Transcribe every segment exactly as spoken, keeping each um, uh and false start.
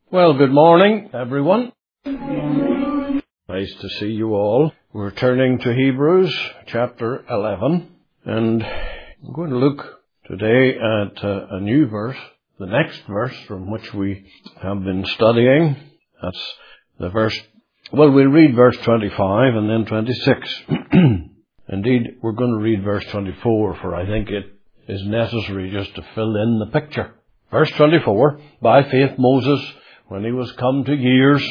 Well, good morning, everyone. Nice to see you all. We're turning to Hebrews chapter eleven, and I'm going to look today at uh, a new verse, the next verse from which we have been studying. That's the verse, well, we'll read verse twenty-five and then twenty-six. Indeed, we're going to read verse twenty-four, for I think it is necessary just to fill in the picture. Verse twenty-four, by faith Moses, when he was come to years,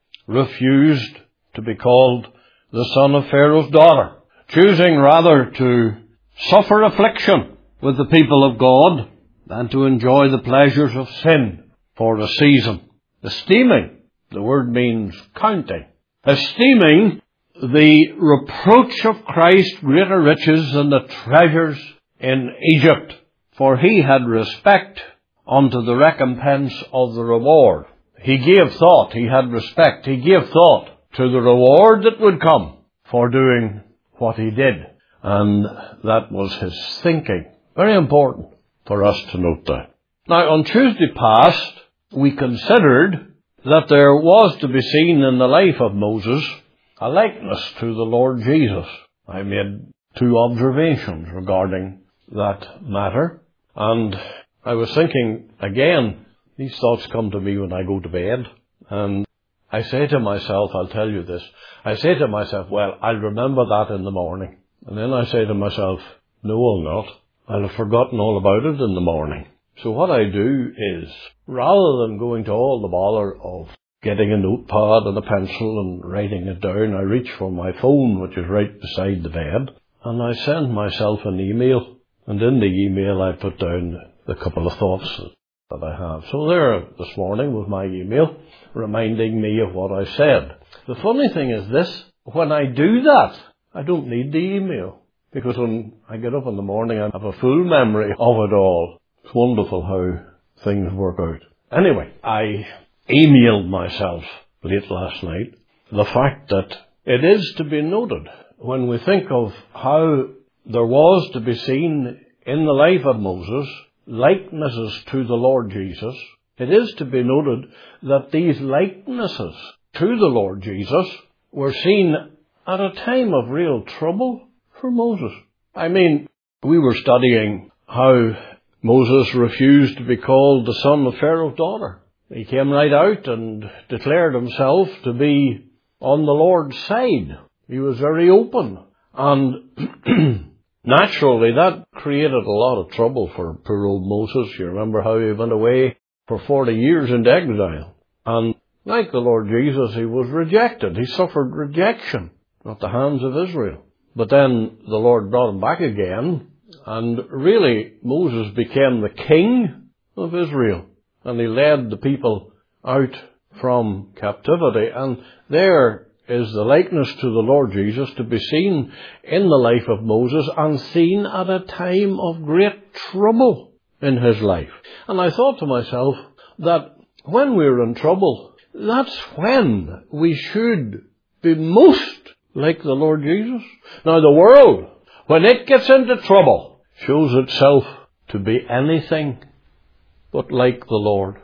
refused to be called the son of Pharaoh's daughter, choosing rather to suffer affliction with the people of God than to enjoy the pleasures of sin for a season. Esteeming, the word means counting, esteeming the reproach of Christ greater riches than the treasures in Egypt, for he had respect unto the recompense of the reward. He gave thought, he had respect, he gave thought to the reward that would come for doing what he did. And that was his thinking. Very important for us to note that. Now, on Tuesday past, we considered that there was to be seen in the life of Moses a likeness to the Lord Jesus. I made two observations regarding that matter, and I was thinking again, these thoughts come to me when I go to bed, and I say to myself, I'll tell you this, I say to myself, well, I'll remember that in the morning. And then I say to myself, no, I'll not. I'll have forgotten all about it in the morning. So what I do is, rather than going to all the bother of getting a notepad and a pencil and writing it down, I reach for my phone, which is right beside the bed, and I send myself an email. And in the email I put down the couple of thoughts that I have. So there this morning was my email reminding me of what I said. The funny thing is this, when I do that, I don't need the email, because when I get up in the morning I have a full memory of it all. It's wonderful how things work out. Anyway, I emailed myself late last night the fact that it is to be noted when we think of how there was to be seen in the life of Moses likenesses to the Lord Jesus, it is to be noted that these likenesses to the Lord Jesus were seen at a time of real trouble for Moses. I mean, we were studying how Moses refused to be called the son of Pharaoh's daughter. He came right out and declared himself to be on the Lord's side. He was very open, and naturally, that created a lot of trouble for poor old Moses. You remember how he went away for forty years into exile. And like the Lord Jesus, he was rejected. He suffered rejection at the hands of Israel. But then the Lord brought him back again, and really Moses became the king of Israel. And he led the people out from captivity. And there is the likeness to the Lord Jesus to be seen in the life of Moses, and seen at a time of great trouble in his life. And I thought to myself that when we're in trouble, that's when we should be most like the Lord Jesus. Now, the world, when it gets into trouble, shows itself to be anything but like the Lord.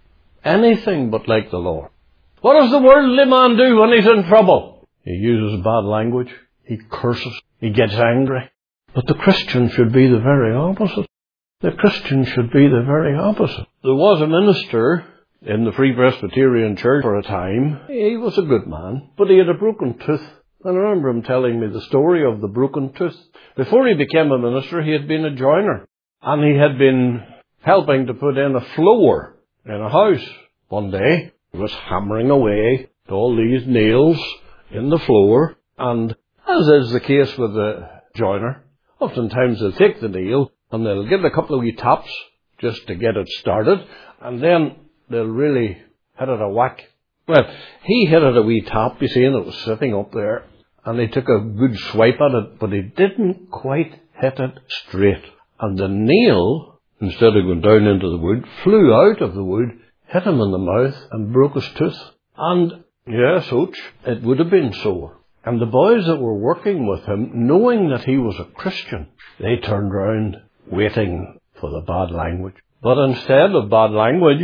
Anything but like the Lord. What does the worldly man do when he's in trouble? He uses bad language. He curses. He gets angry. But the Christian should be the very opposite. The Christian should be the very opposite. There was a minister in the Free Presbyterian Church for a time. He was a good man, but he had a broken tooth. And I remember him telling me the story of the broken tooth. Before he became a minister, he had been a joiner. And he had been helping to put in a floor in a house. One day, he was hammering away at all these nails in the floor, and as is the case with the joiner, oftentimes they'll take the nail and they'll give it a couple of wee taps just to get it started, and then they'll really hit it a whack. Well, he hit it a wee tap, you see, and it was sitting up there, and he took a good swipe at it, but he didn't quite hit it straight. And the nail, instead of going down into the wood, flew out of the wood, hit him in the mouth, and broke his tooth. And, yes, ouch, it would have been sore. And the boys that were working with him, knowing that he was a Christian, they turned round, waiting for the bad language. But instead of bad language,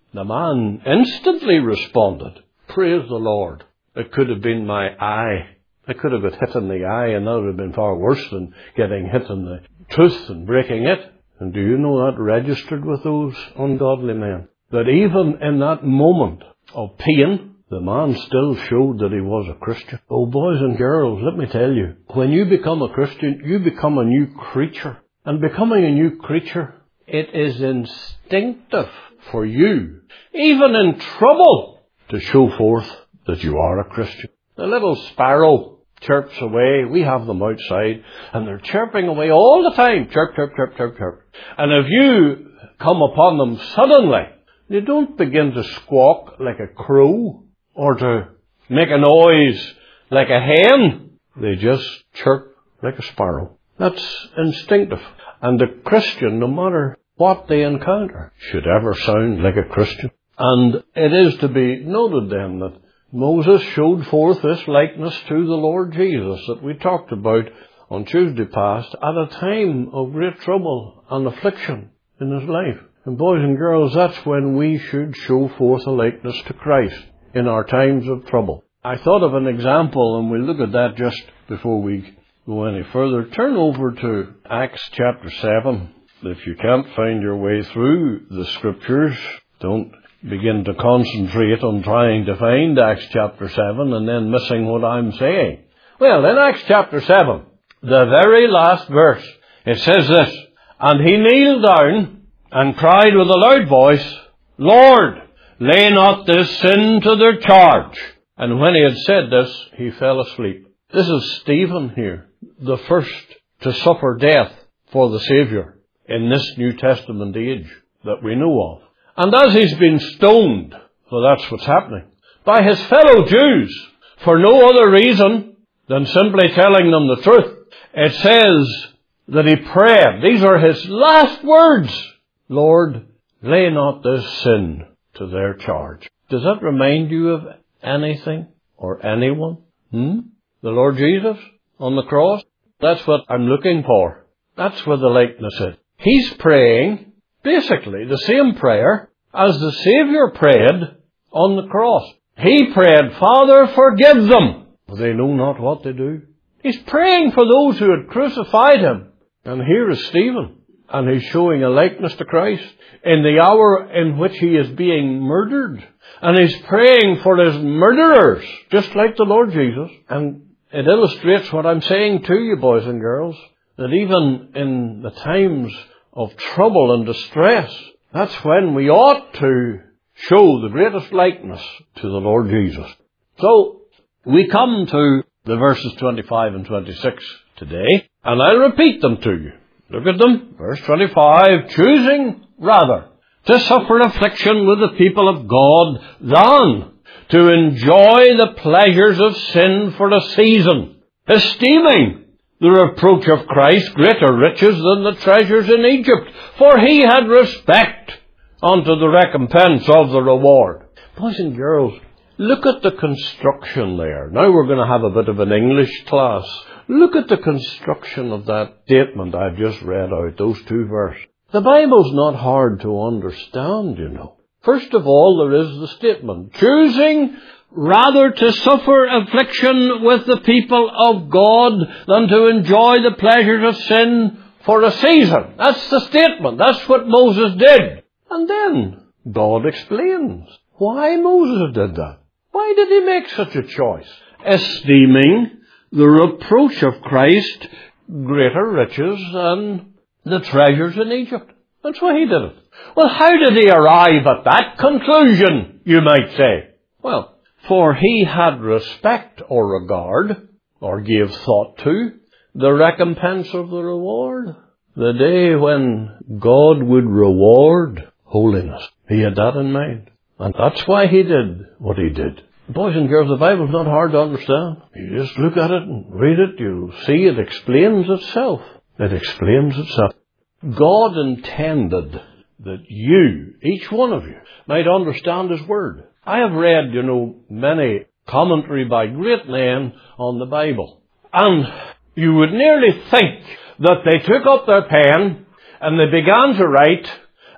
The man instantly responded, "Praise the Lord. It could have been my eye. I could have got hit in the eye, and that would have been far worse than getting hit in the tooth and breaking it." And do you know that registered with those ungodly men? That even in that moment of pain, the man still showed that he was a Christian. Oh, boys and girls, let me tell you, when you become a Christian, you become a new creature. And becoming a new creature, it is instinctive for you, even in trouble, to show forth that you are a Christian. The little sparrow chirps away. We have them outside, and they're chirping away all the time. Chirp, chirp, chirp, chirp, chirp. And if you come upon them suddenly, they don't begin to squawk like a crow or to make a noise like a hen. They just chirp like a sparrow. That's instinctive. And the Christian, no matter what they encounter, should ever sound like a Christian. And it is to be noted then that Moses showed forth this likeness to the Lord Jesus that we talked about on Tuesday past at a time of great trouble and affliction in his life. And boys and girls, that's when we should show forth a likeness to Christ in our times of trouble. I thought of an example, and we'll look at that just before we go any further. Turn over to Acts chapter seven. If you can't find your way through the Scriptures, don't begin to concentrate on trying to find Acts chapter seven and then missing what I'm saying. Well, in Acts chapter seven, the very last verse, it says this, "And he kneeled down and cried with a loud voice, Lord, lay not this sin to their charge. And when he had said this, he fell asleep." This is Stephen here, the first to suffer death for the Saviour in this New Testament age that we know of. And as he's been stoned, for that's what's happening, by his fellow Jews, for no other reason than simply telling them the truth, it says that he prayed. These are his last words. Lord, lay not this sin to their charge. Does that remind you of anything or anyone? Hmm? The Lord Jesus on the cross? That's what I'm looking for. That's where the likeness is. He's praying basically the same prayer as the Saviour prayed on the cross. He prayed, Father, forgive them, for they know not what they do. He's praying for those who had crucified him. And here is Stephen, and he's showing a likeness to Christ in the hour in which he is being murdered. And he's praying for his murderers, just like the Lord Jesus. And it illustrates what I'm saying to you, boys and girls, that even in the times of trouble and distress, that's when we ought to show the greatest likeness to the Lord Jesus. So, we come to the verses twenty-five and twenty-six today, and I'll repeat them to you. Look at them. Verse twenty-five, choosing rather to suffer affliction with the people of God than to enjoy the pleasures of sin for a season, esteeming the reproach of Christ greater riches than the treasures in Egypt, for he had respect unto the recompense of the reward. Boys and girls, look at the construction there. Now we're going to have a bit of an English class. Look at the construction of that statement I've just read out, those two verses. The Bible's not hard to understand, you know. First of all, there is the statement, choosing rather to suffer affliction with the people of God than to enjoy the pleasures of sin for a season. That's the statement. That's what Moses did. And then God explains why Moses did that. Why did he make such a choice? Esteeming the reproach of Christ greater riches than the treasures in Egypt. That's why he did it. Well, how did he arrive at that conclusion, you might say? Well, for he had respect or regard, or gave thought to, the recompense of the reward. The day when God would reward holiness. He had that in mind. And that's why he did what he did. Boys and girls, the Bible's not hard to understand. You just look at it and read it, you'll see it explains itself. It explains itself. God intended that you, each one of you, might understand his word. I have read, you know, many commentary by great men on the Bible. And you would nearly think that they took up their pen and they began to write,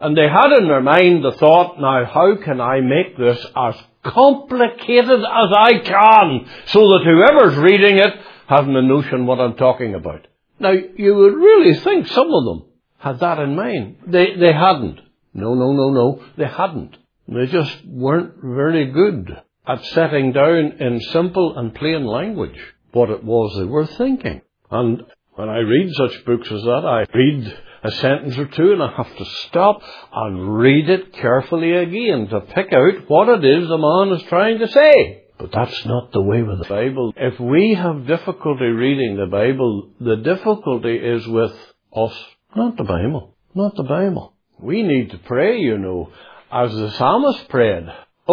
And they had in their mind the thought, now how can I make this as complicated as I can so that whoever's reading it hasn't a notion what I'm talking about. Now, you would really think some of them had that in mind. They, they hadn't. No, no, no, no. They hadn't. They just weren't very good at setting down in simple and plain language what it was they were thinking. And when I read such books as that, I read a sentence or two and I have to stop and read it carefully again to pick out what it is the man is trying to say. But that's not the way with the Bible. If we have difficulty reading the Bible, the difficulty is with us, not the Bible. Not the Bible. We need to pray, you know, as the psalmist prayed,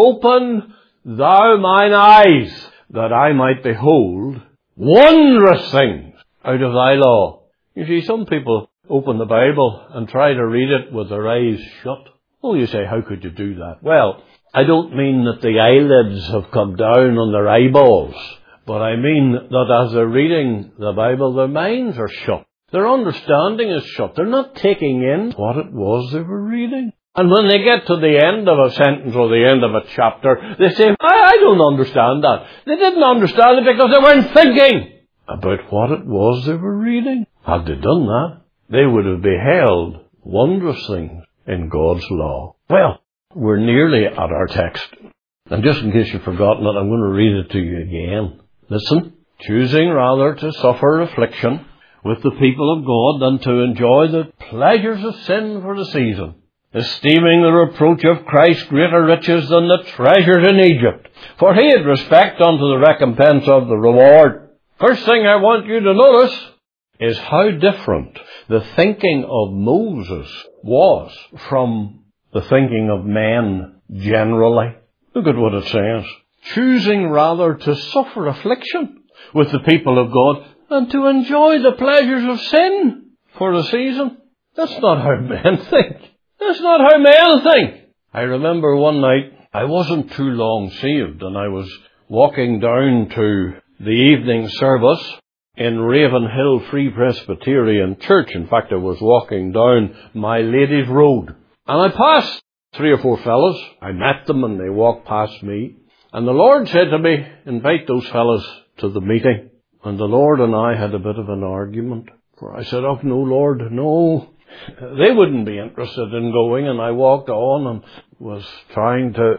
open thou mine eyes, that I might behold wondrous things out of thy law. You see, some people open the Bible and try to read it with their eyes shut. Oh, you say, how could you do that? Well, I don't mean that the eyelids have come down on their eyeballs, but I mean that as they're reading the Bible, their minds are shut. Their understanding is shut. They're not taking in what it was they were reading. And when they get to the end of a sentence or the end of a chapter, they say, I, I don't understand that. They didn't understand it because they weren't thinking about what it was they were reading. Had they done that, they would have beheld wondrous things in God's law. Well, we're nearly at our text. And just in case you've forgotten it, I'm going to read it to you again. Listen. Choosing rather to suffer affliction with the people of God than to enjoy the pleasures of sin for the season, esteeming the reproach of Christ greater riches than the treasures in Egypt, for he had respect unto the recompense of the reward. First thing I want you to notice is how different the thinking of Moses was from the thinking of men generally. Look at what it says. Choosing rather to suffer affliction with the people of God than to enjoy the pleasures of sin for a season. That's not how men think. That's not how men think. I remember one night, I wasn't too long saved, and I was walking down to the evening service in Ravenhill Free Presbyterian Church. In fact, I was walking down My Lady's Road. And I passed three or four fellows. I met them and they walked past me. And the Lord said to me, invite those fellows to the meeting. And the Lord and I had a bit of an argument. For I said, oh, no, Lord, no. They wouldn't be interested in going. And I walked on and was trying to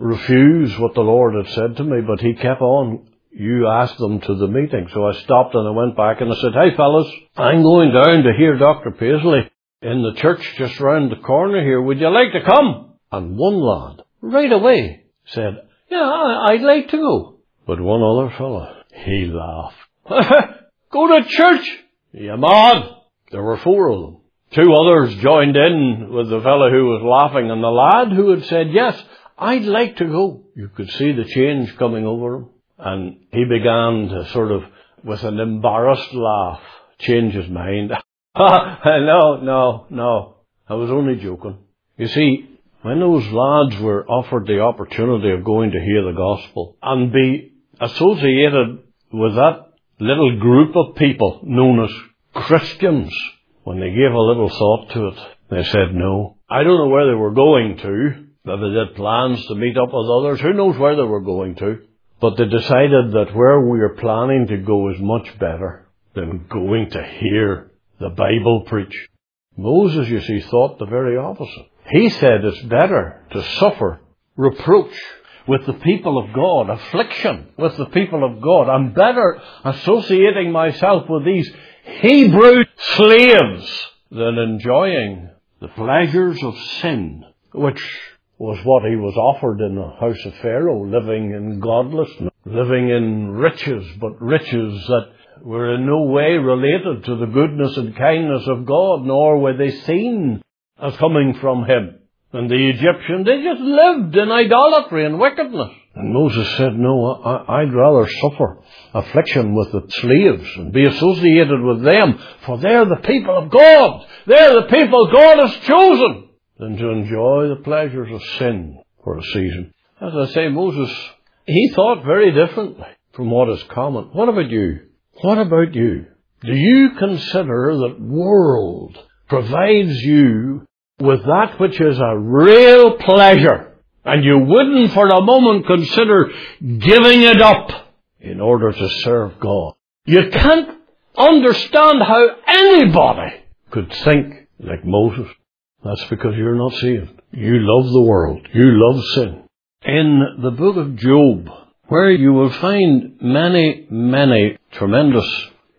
refuse what the Lord had said to me. But he kept on. You asked them to the meeting. So I stopped and I went back and I said, hey, fellas, I'm going down to hear Doctor Paisley in the church just round the corner here. Would you like to come? And one lad, right away, said, yeah, I'd like to go. But one other fella, he laughed. Go to church? You mad? There were four of them. Two others joined in with the fellow who was laughing, and the lad who had said, yes, I'd like to go. You could see the change coming over him. And he began to sort of, with an embarrassed laugh, change his mind. no, no, no. I was only joking. You see, when those lads were offered the opportunity of going to hear the gospel and be associated with that little group of people known as Christians, when they gave a little thought to it, they said no. I don't know where they were going to. Maybe they had plans to meet up with others. Who knows where they were going to? But they decided that where we are planning to go is much better than going to hear the Bible preach. Moses, you see, thought the very opposite. He said it's better to suffer reproach with the people of God, affliction with the people of God. I'm better associating myself with these Hebrew slaves than enjoying the pleasures of sin, which was what he was offered in the house of Pharaoh, living in godlessness, living in riches, but riches that were in no way related to the goodness and kindness of God, nor were they seen as coming from him. And the Egyptians, they just lived in idolatry and wickedness. And Moses said, no, I, I'd rather suffer affliction with the slaves and be associated with them, for they're the people of God. They're the people God has chosen, than to enjoy the pleasures of sin for a season. As I say, Moses, he thought very differently from what is common. What about you? What about you? Do you consider that world provides you with that which is a real pleasure, and you wouldn't for a moment consider giving it up in order to serve God. You can't understand how anybody could think like Moses. That's because you're not saved. You love the world. You love sin. In the book of Job, where you will find many, many tremendous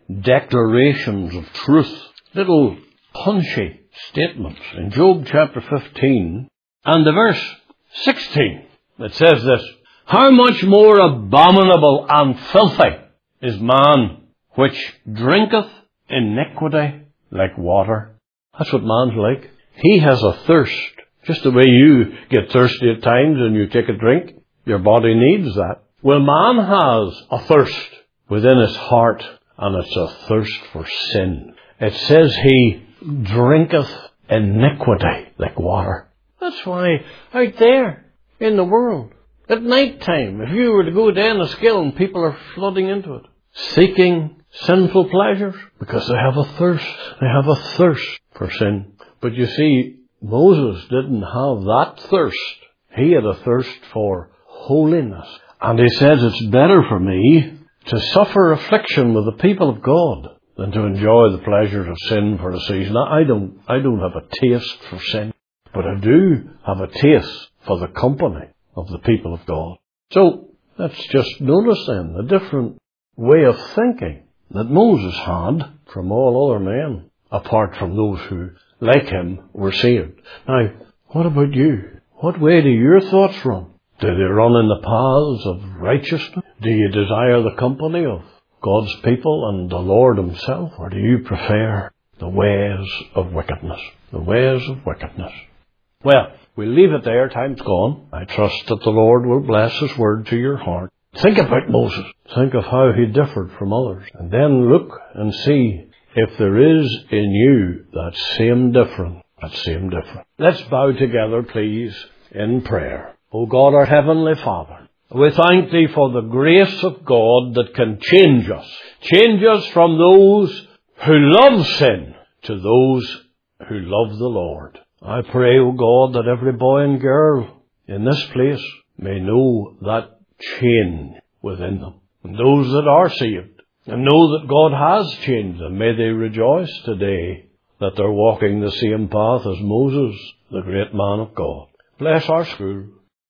declarations of truth, little punchy statements. In Job chapter fifteen and the verse sixteen, it says this, how much more abominable and filthy is man which drinketh iniquity like water. That's what man's like. He has a thirst. Just the way you get thirsty at times and you take a drink, your body needs that. Well, man has a thirst within his heart, and it's a thirst for sin. It says he drinketh iniquity like water. That's why out there in the world, at night time, if you were to go down a skill and people are flooding into it, seeking sinful pleasures, because they have a thirst. They have a thirst for sin. But you see, Moses didn't have that thirst. He had a thirst for holiness. And he says, it's better for me to suffer affliction with the people of God than to enjoy the pleasures of sin for a season. I don't, I don't have a taste for sin, but I do have a taste for the company of the people of God. So let's just notice then the different way of thinking that Moses had from all other men, apart from those who, like him, were saved. Now, what about you? What way do your thoughts run? Do they run in the paths of righteousness? Do you desire the company of God's people and the Lord himself? Or do you prefer the ways of wickedness? The ways of wickedness. Well, we'll leave it there. Time's gone. I trust that the Lord will bless his word to your heart. Think about Moses. Think of how he differed from others. And then look and see if there is in you that same difference. That same difference. Let's bow together, please, in prayer. O God, our Heavenly Father, we thank Thee for the grace of God that can change us. Change us from those who love sin to those who love the Lord. I pray, O God, that every boy and girl in this place may know that change within them. And those that are saved and know that God has changed them, may they rejoice today that they're walking the same path as Moses, the great man of God. Bless our school.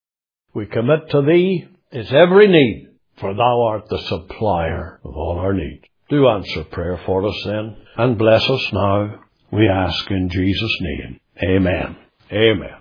We commit to Thee its every need, for Thou art the supplier of all our needs. Do answer prayer for us then, and bless us now, we ask in Jesus' name. Amen. Amen.